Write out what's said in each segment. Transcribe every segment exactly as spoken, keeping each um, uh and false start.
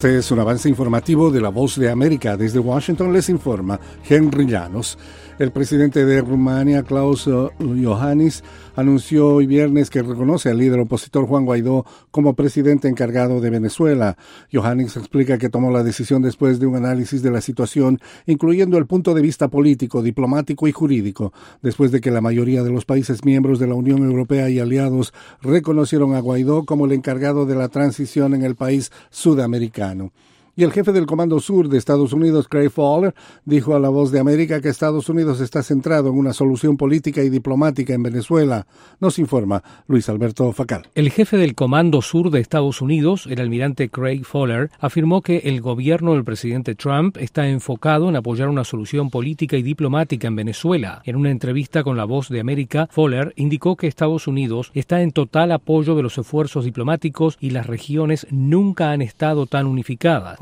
Este es un avance informativo de La Voz de América. Desde Washington les informa Henry Llanos. El presidente de Rumania, Klaus Iohannis, anunció hoy viernes que reconoce al líder opositor Juan Guaidó como presidente encargado de Venezuela. Iohannis explica que tomó la decisión después de un análisis de la situación, incluyendo el punto de vista político, diplomático y jurídico, después de que la mayoría de los países miembros de la Unión Europea y aliados reconocieron a Guaidó como el encargado de la transición en el país sudamericano. Y el jefe del Comando Sur de Estados Unidos, Craig Fowler, dijo a La Voz de América que Estados Unidos está centrado en una solución política y diplomática en Venezuela. Nos informa Luis Alberto Facal. El jefe del Comando Sur de Estados Unidos, el almirante Craig Fowler, afirmó que el gobierno del presidente Trump está enfocado en apoyar una solución política y diplomática en Venezuela. En una entrevista con La Voz de América, Fowler indicó que Estados Unidos está en total apoyo de los esfuerzos diplomáticos y las regiones nunca han estado tan unificadas.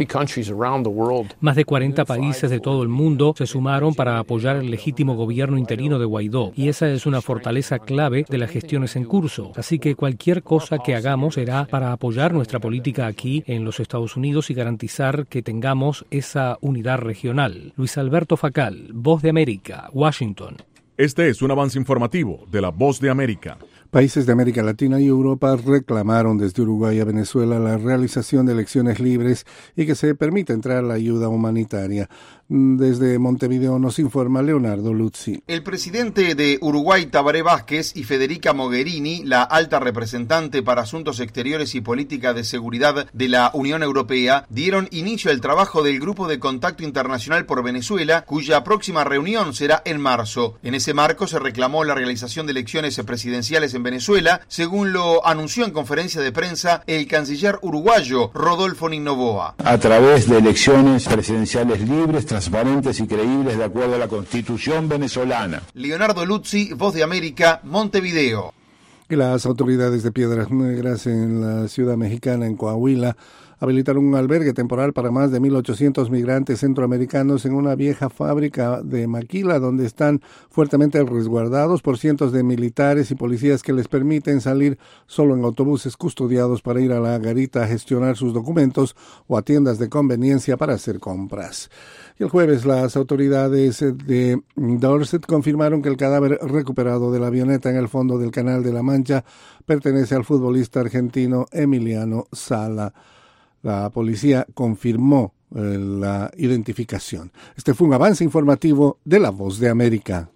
Más de cuarenta países de todo el mundo se sumaron para apoyar el legítimo gobierno interino de Guaidó, y esa es una fortaleza clave de las gestiones en curso. Así que cualquier cosa que hagamos será para apoyar nuestra política aquí en los Estados Unidos y garantizar que tengamos esa unidad regional. Luis Alberto Facal, Voz de América, Washington. Este es un avance informativo de La Voz de América. Países de América Latina y Europa reclamaron desde Uruguay a Venezuela la realización de elecciones libres y que se permita entrar la ayuda humanitaria. Desde Montevideo nos informa Leonardo Luzzi. El presidente de Uruguay, Tabaré Vázquez, y Federica Mogherini, la alta representante para Asuntos Exteriores y Política de Seguridad de la Unión Europea, dieron inicio al trabajo del Grupo de Contacto Internacional por Venezuela, cuya próxima reunión será en marzo. En ese marco se reclamó la realización de elecciones presidenciales en Venezuela, según lo anunció en conferencia de prensa el canciller uruguayo Rodolfo Niño-Boa. A través de elecciones presidenciales libres, transparentes y creíbles de acuerdo a la Constitución venezolana. Leonardo Luzzi, Voz de América, Montevideo. Y las autoridades de Piedras Negras en la ciudad mexicana, en Coahuila, habilitaron un albergue temporal para más de mil ochocientos migrantes centroamericanos en una vieja fábrica de maquila, donde están fuertemente resguardados por cientos de militares y policías que les permiten salir solo en autobuses custodiados para ir a la garita a gestionar sus documentos o a tiendas de conveniencia para hacer compras. Y el jueves las autoridades de Dorset confirmaron que el cadáver recuperado de la avioneta en el fondo del Canal de la Mancha pertenece al futbolista argentino Emiliano Sala. La policía confirmó eh, la identificación. Este fue un avance informativo de La Voz de América.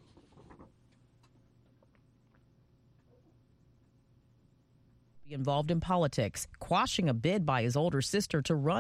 Involved in politics, quashing a bid by his older sister to run